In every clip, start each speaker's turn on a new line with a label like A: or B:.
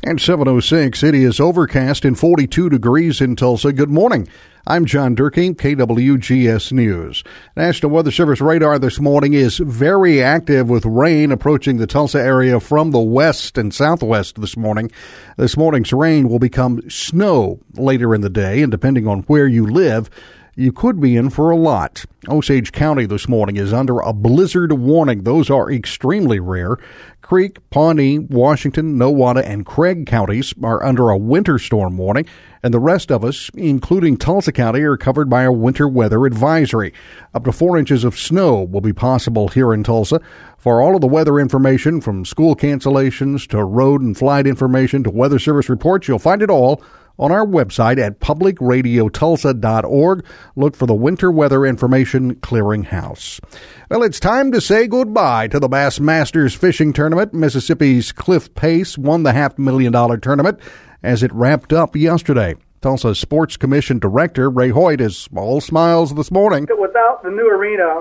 A: And 7:06, it is overcast and 42 degrees in Tulsa. Good morning. I'm John Durkee, KWGS News. National Weather Service radar this morning is very active with rain approaching the Tulsa area from the west and southwest this morning. This morning's rain will become snow later in the day, and depending on where you live, you could be in for a lot. Osage County this morning is under a blizzard warning. Those are extremely rare. Creek, Pawnee, Washington, Nowata, and Craig counties are under a winter storm warning, and the rest of us, including Tulsa County, are covered by a winter weather advisory. Up to 4 inches of snow will be possible here in Tulsa. For all of the weather information, from school cancellations to road and flight information to weather service reports, you'll find it all on our website at publicradiotulsa.org. Look for the Winter Weather Information Clearinghouse. Well, it's time to say goodbye to the Bassmasters Fishing Tournament. Mississippi's Cliff Pace won the $500,000 tournament as it wrapped up yesterday. Tulsa Sports Commission Director Ray Hoyt is all smiles this morning.
B: Without the new arena,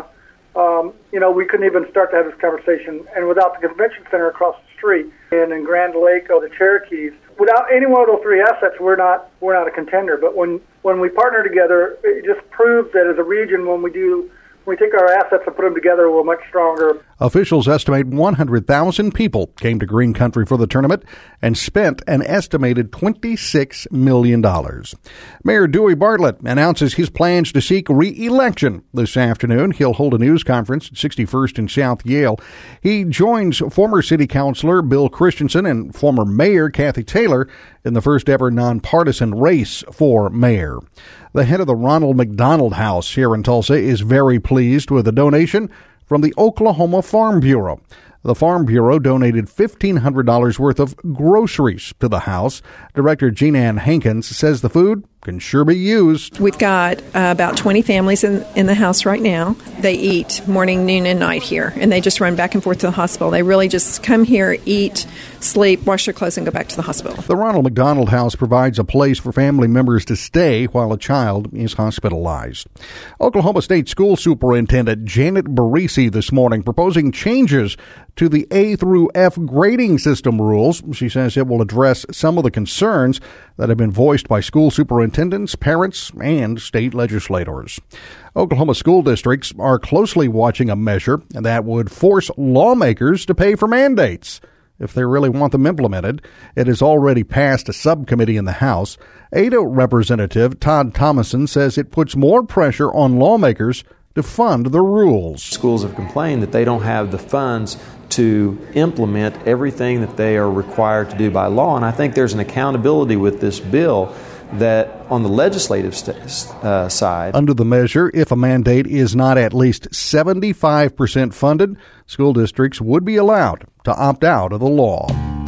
B: we couldn't even start to have this conversation. And without the convention center across the street and in Grand Lake or the Cherokees, without any one of those three assets, we're not a contender. But when we partner together, it just proves that as a region, when we take our assets and put them together, we're much stronger.
A: Officials estimate 100,000 people came to Green Country for the tournament and spent an estimated $26 million. Mayor Dewey Bartlett announces his plans to seek re-election this afternoon. He'll hold a news conference at 61st and South Yale. He joins former city councilor Bill Christensen and former mayor Kathy Taylor in the first ever nonpartisan race for mayor. The head of the Ronald McDonald House here in Tulsa is very pleased with a donation from the Oklahoma Farm Bureau. The Farm Bureau donated $1,500 worth of groceries to the house. Director Jean Ann Hankins says the food can sure be used.
C: We've got about 20 families in the house right now. They eat morning, noon, and night here, and they just run back and forth to the hospital. They really just come here, eat, sleep, wash their clothes, and go back to the hospital.
A: The Ronald McDonald House provides a place for family members to stay while a child is hospitalized. Oklahoma State School Superintendent Janet Barisi this morning proposing changes to the A through F grading system rules. She says it will address some of the concerns that have been voiced by school superintendents, parents, and state legislators. Oklahoma school districts are closely watching a measure that would force lawmakers to pay for mandates if they really want them implemented. It has already passed a subcommittee in the House. Ada Representative Todd Thomason says it puts more pressure on lawmakers to fund the rules.
D: Schools have complained that they don't have the funds to implement everything that they are required to do by law, and I think there's an accountability with this bill that on the legislative side.
A: Under the measure, if a mandate is not at least 75% funded, school districts would be allowed to opt out of the law.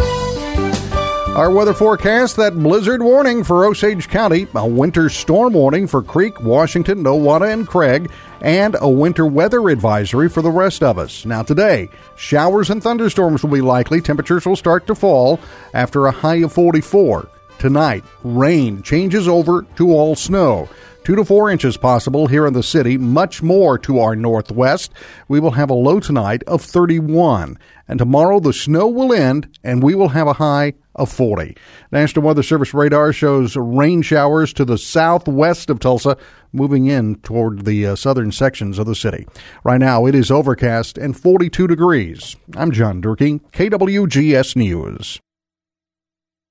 A: Our weather forecast, that blizzard warning for Osage County, a winter storm warning for Creek, Washington, Nowata, and Craig, and a winter weather advisory for the rest of us. Now today, showers and thunderstorms will be likely. Temperatures will start to fall after a high of 44. Tonight, rain changes over to all snow. 2 to 4 inches possible here in the city, much more to our northwest. We will have a low tonight of 31. And tomorrow the snow will end and we will have a high of 40. National Weather Service radar shows rain showers to the southwest of Tulsa, moving in toward the southern sections of the city. Right now it is overcast and 42 degrees. I'm John Durkee, KWGS News.